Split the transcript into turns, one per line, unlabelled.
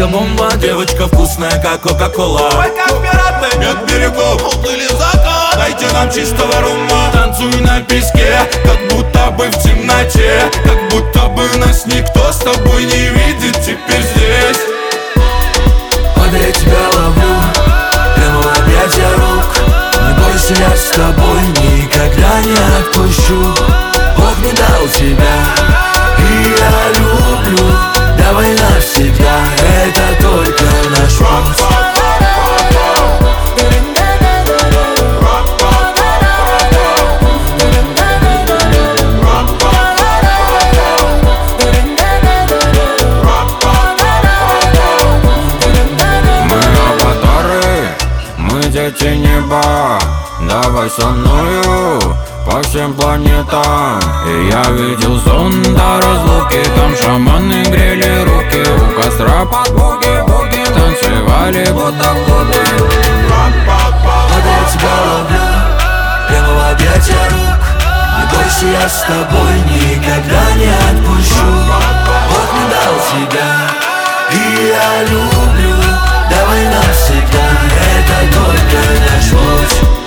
Девочка бомба, девочка вкусная, как кока-кола.
Мы как пираты,
Нет берегов, уплыли в закат. Дайте нам чистого рума. Танцуй на песке, как будто бы в темноте. Как будто бы нас никто с тобой не видит теперь здесь.
Под я тебя ловлю, прямо в объятия рук. Не бойся, я с тобой никогда не отпущу. Бог не дал тебя, и я люблю. Давай навсегда, это только наш путь.
Дети неба, давай со мною по всем планетам. И я видел сон до разлуки, там шаманы грели руки. У костра под буги-буги танцевали будто в клубе.
Под я тебя ловлю, прямо в объятия рук. Не бойся, я с тобой никогда не отпущу. Бог не дал тебя, и я люблю. Давай навсегда, это только наш путь.